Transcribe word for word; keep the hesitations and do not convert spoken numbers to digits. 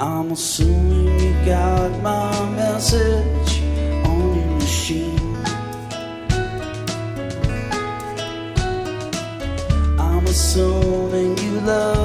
I'm assuming you got my message on your machine. I'm assuming you love